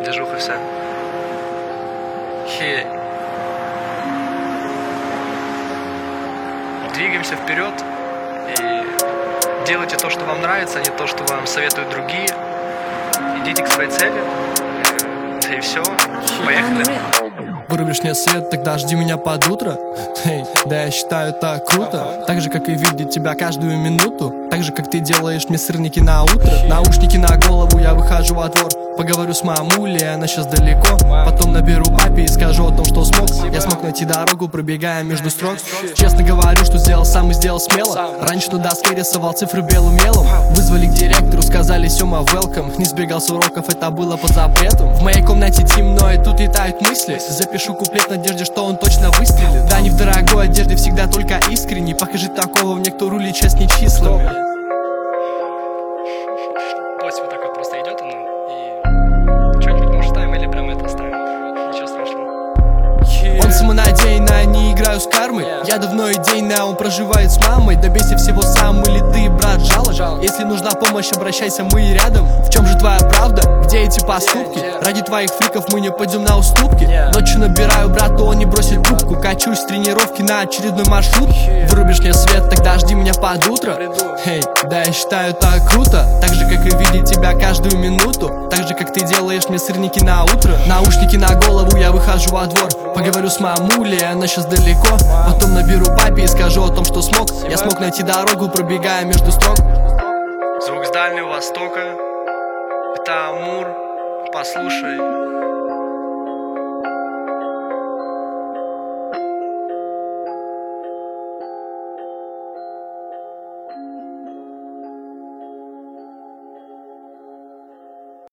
движуха вся. Хей. Двигаемся вперед и делайте то, что вам нравится, а не то, что вам советуют другие. Идите к своей цели. Да и все. Поехали. Вырубишь мне свет, тогда жди меня под утро. Эй, да я считаю так круто. Так же, как и видеть тебя каждую минуту. Так же, как ты делаешь мне сырники на утро. Наушники на голову, я выхожу во двор. Поговорю с мамулей, она сейчас далеко. Потом наберу папе и скажу о том, что смог. Я смог найти дорогу, пробегая между строк. Честно говорю, что сделал сам и сделал смело. Раньше на доске рисовал цифры белым мелом. Вызвали к директору, сказали Сёма welcome. Не сбегал с уроков, это было под запретом. В моей комнате темно, и тут летают мысли. Запишу куплет в надежде, что он точно выстрелит. Да не в дорогой одежде, всегда только искренне. Покажи такого мне, кто рулит честнее числами. Пусть вот так вот просто идет оно, и что-нибудь может ставим или прям это ставим. Ничего страшного. Он самонадеянно, не играю с кармой. Я давно идейно, он проживает с мамой. Добейся всего сам, или ты, брат, жалоб. Если нужна помощь, обращайся, мы рядом. В чем же твоя правда? Где эти поступки? Ради твоих фриков мы не пойдем на уступки. Ночью набираю брату, он не бросит трубку. Качусь с тренировки на очередной маршрут. Вырубишь мне свет, тогда жди меня под утро. Эй, да я считаю так круто. Так же, как и видеть тебя каждую минуту. Так же, как ты делаешь мне сырники на утро. Наушники на голову, я выхожу во двор. Поговорю с мамулей, она сейчас далеко. Потом наберу папе и скажу о том, что смог. Я смог найти дорогу, пробегая между строк. Звук с Дальнего Востока. Это Амур. Послушай.